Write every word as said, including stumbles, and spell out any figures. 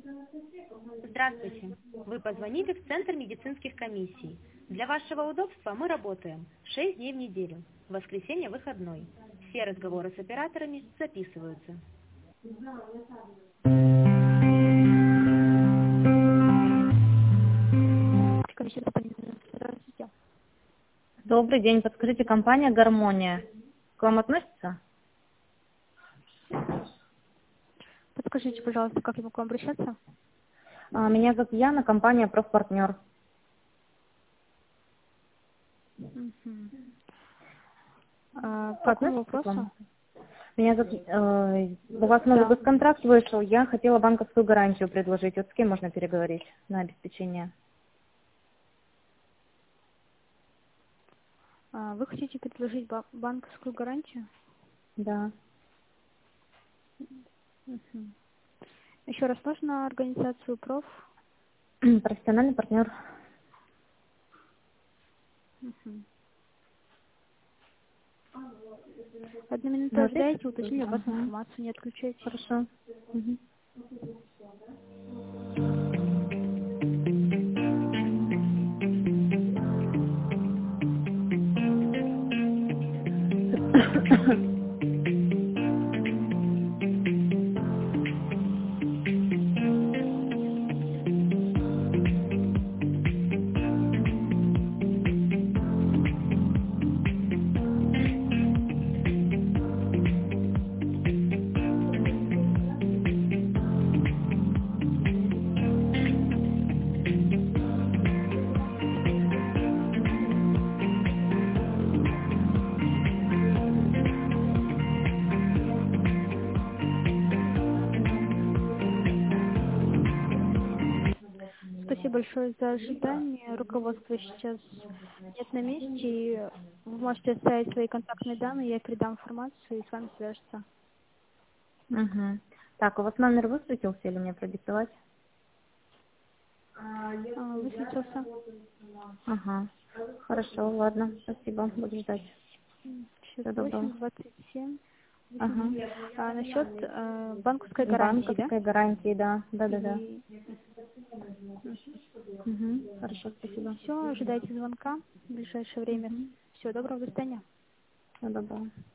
Здравствуйте. Вы позвонили в Центр медицинских комиссий. Для вашего удобства мы работаем шесть дней в неделю. Воскресенье выходной. Все разговоры с операторами записываются. Здравствуйте. Добрый день. Подскажите, компания «Гармония» к вам относится? Подскажите, пожалуйста, как я могу к вам обращаться? А, Меня зовут Яна, компания «Профпартнер». Мгм. А, по какому Относится к вопросу? вам? Меня зовут... э, у вас новый Да. госконтракт вышел. Я хотела банковскую гарантию предложить. Вот с кем можно переговорить на обеспечение? А, Вы хотите предложить ба- банковскую гарантию? Да. Мгм. Еще раз, можно организацию проф? Профессиональный партнер. Мгм. Одну минуту Ну, здесь? ожидайте, уточню у вас Ага. информацию, не отключайтесь. Хорошо. Мгм. Спасибо большое за ожидание. Руководство сейчас нет на месте. И вы можете оставить свои контактные данные, я передам информацию и с вами свяжется. Мгм. Так, у вас номер высветился или мне продиктовать? А, Высветился. Ага. Хорошо, ладно. Спасибо. Буду ждать. Всего шестьдесят доброго. восемь двадцать семь. Ага. А, насчет э, банковской гарантии, да? Банковской гарантии, да. Да, да, да. Или... Угу. Хорошо, спасибо. Все, ожидайте звонка в ближайшее время. Угу. Всего доброго, до свидания. Всего доброго.